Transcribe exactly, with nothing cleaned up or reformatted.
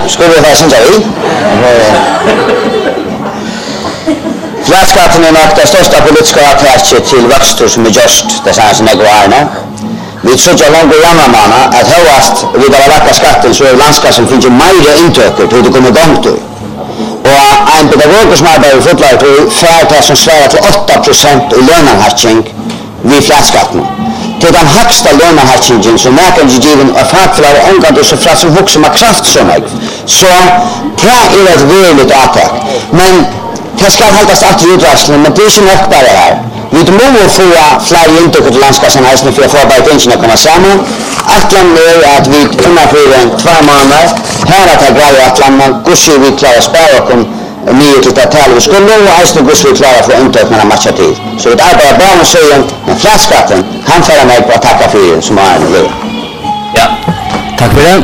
skulle vi ha syns i. Flatskatten är nog det största politiska attachet till växter som är just det här som är gåarna. Vi tror att långt och jamma manna att högast vi där lacka skatten så är landskassen finns ju mer intöker till det kommer igång till. Och en pedagog som arbetar i fotlag för att som svarar till åtta procent i lönehatching vid flatskatten. Till den högsta lönehatchingen som maken är given av fackföretag och omgående så fram som vuxen med kraft som mig. Så det är ett väldigt attack. Men det ska hållas att utväxling, men det är ju nog bara här. Vi måste få fler intöker till landskassan här för att få bara pengarna komma samman. Atlan är att vi kunna få en två månader. Här att jag grejer Atlan, men hur vi klarar spara och nio till tal. Vi skulle nog alltså hur vi klarar få intökerna matcha till. Så det är bara bara att säga en flatskatten kan föra mig på att tacka för er som har en idé. Ja, tack för det.